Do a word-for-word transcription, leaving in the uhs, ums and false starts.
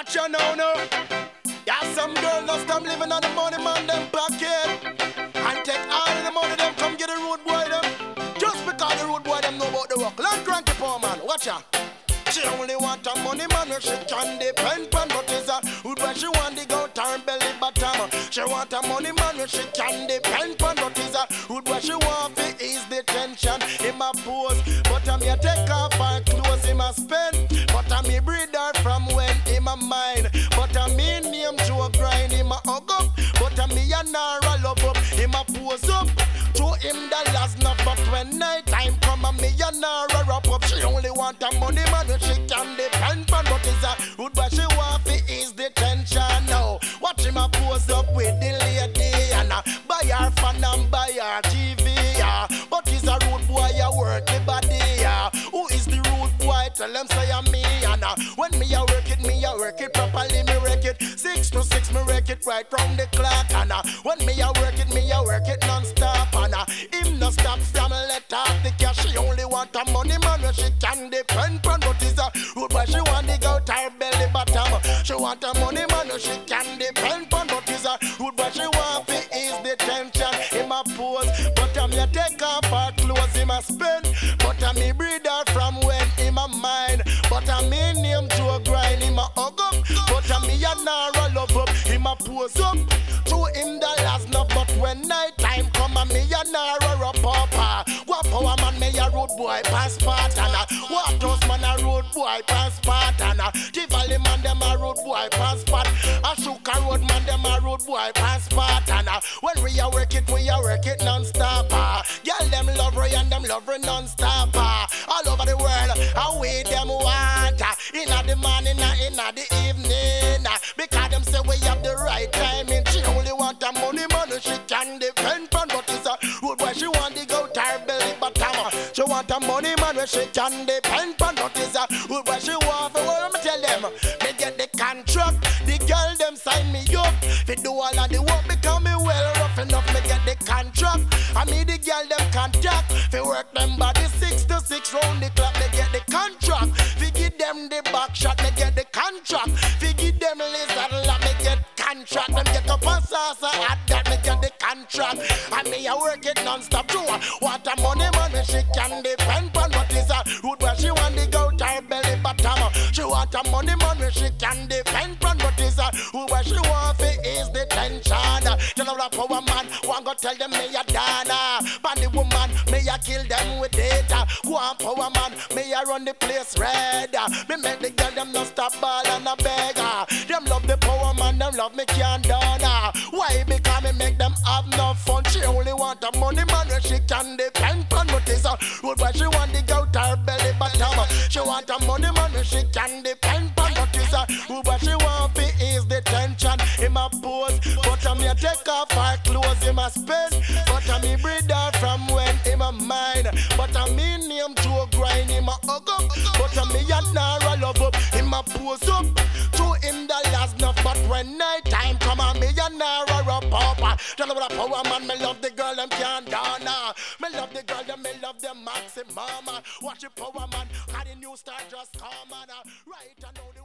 Watch you now, no. Yeah, some girl just come living on the money man them pocket and take all the money them come get the road boy them. Just because the road boy them know about the work. Like cranky poor man, watch ya. She only want a money man where she can depend on, but is a wood where she want to go turn belly bottom. She want a money man where she can depend on, but is a wood where she want to ease the tension in my pose. But I'm here take off her clothes in my spend. But I'm me breed her from when in my mind. But I'm me name to a grind in my hug up. But I'm me a nara love up in my pose up. To him the last enough, but when night time come and me a nara wrap up. She only want a money man where she can depend on, but is a wood where she want to ease the tension now. Watch him a pose up with the lady and uh, buy her fan and buy her T V. Yeah. But is a rude boy a work the body. Yeah. Who is the rude boy? Tell them say I'm me. And uh, when me a work it, me a work it properly. Me work it six to six. Me work it right round the clock. And uh, when me a work it, me a work it non-stop. And uh, him no stop from let off the cash. She only want a money man where she can depend on. But is a rude boy she want to go to her belly bottom. She want a money man where she can depend on. But is a rude boy she want to ease the tension in my pose. But I'm here take off her clothes in my spend. But I'm me breed her from when in my mind. But I'm me name to a grind in my hug up. But I'm me a nara love up in my pose up. To him the last enough, but when night time come and me a nara up up. What power man me a road boy passport and uh, what house man a road boy passport and uh, Tivoli man them a road boy passport. Ashuka road man them a road boy passport and uh, when we a work it, we a work it non-stop. Uh, girl them love her and them love her non-stop. Uh, all over the world, and we them want uh, inna the morning and inna the evening uh, because them say we have the right timing. She only want a money man who she can depend on, but it's a road boy she want to go to her belly bottom. She want a money man where she can depend on, but it's a road boy she want for what me tell them. Me get the contract, the girl them sign me up. Fi do all of the work because me well rough enough. Me get the contract, I me the girl them contact. Fi work them body six to six round the clock. Me get the contract, fi give them the back shot. Me get the contract, fi give them lizard lap. Me get contract, them get up and salsa at that. Me get the contract, and me a work it non-stop too. Want a money man where she can depend on, but is a road where she want to go to her belly bottom. She want a money man where she can depend on, but is a road where she want to ease the tension. Tell her a power man, want go tell them me a dana. Bandy woman, me a kill them with data. Go on power man, me a run the place red. Me make the girl them not stop ball and a beggar. Them love the power man, them love me can't done. Why? Because me make them have no fun. She only want a money man where she can depend on, but is a road where she want to go to her belly bottom. She want a money man where she can depend on, but is a road where she want to ease the tension in my pose. But I'm here take off her clothes in my spend. But I'm me breed her from when in my mind. But I'm me name to a grind in my hug up. But I'm me a nara love up in my pose up. To him the last enough, but when night time come on me a nara up up. Tell her what a power man, me love the girl them can't down. Me love the girl them, me love them maximum. Watch the power man, how the new star just come on. Right, I know the